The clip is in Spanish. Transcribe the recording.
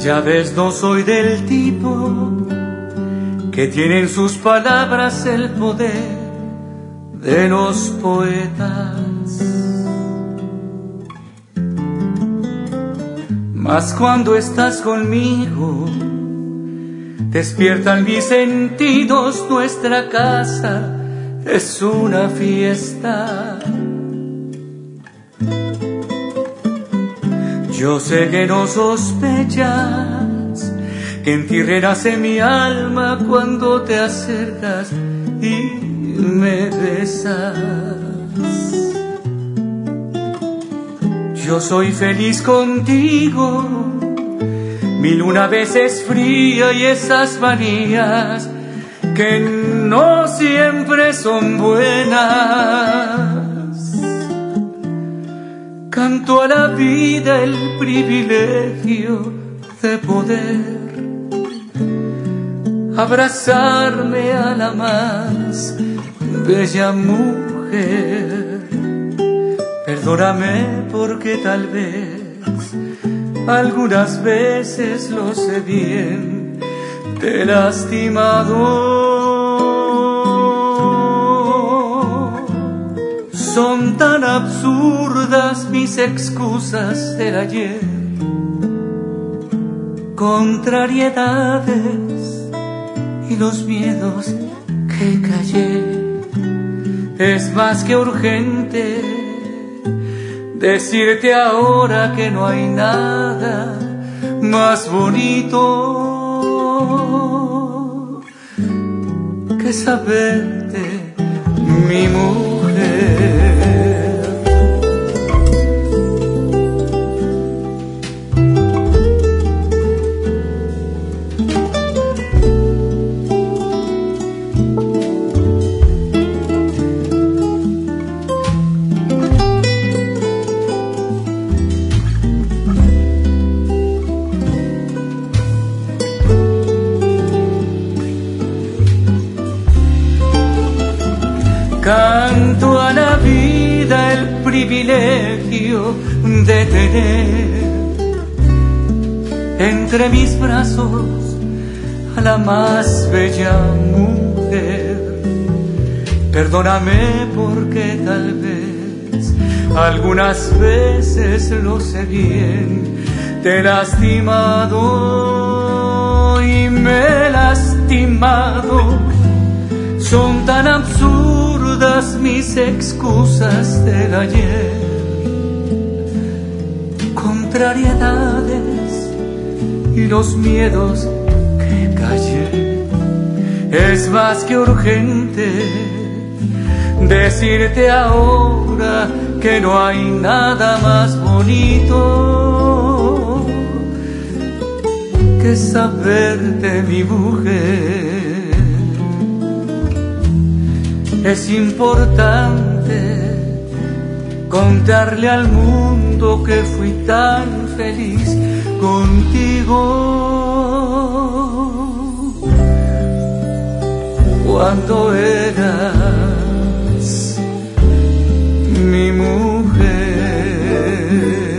Ya ves, no soy del tipo que tiene en sus palabras el poder de los poetas. Mas cuando estás conmigo, despiertan mis sentidos, nuestra casa es una fiesta. Yo sé que no sospechas que en ti renace mi alma cuando te acercas y me besas. Yo soy feliz contigo, mi luna a veces fría y esas manías que no siempre son buenas. Canto a la vida el privilegio de poder abrazarme a la más bella mujer. Perdóname porque tal vez algunas veces lo sé bien, te he lastimado. Son tan absurdas mis excusas del ayer, contrariedades y los miedos que callé. Es más que urgente decirte ahora que no hay nada más bonito que saberte, mi mujer. Canto a la vida el privilegio de tener entre mis brazos a la más bella mujer. Perdóname porque tal vez algunas veces lo sé bien, te he lastimado y me he lastimado. Son tan absurdas mis excusas del ayer, contrariedades y los miedos que callé. Es más que urgente decirte ahora que no hay nada más bonito que saberte, mi mujer. Es importante contarle al mundo que fui tan feliz contigo cuando eras mi mujer.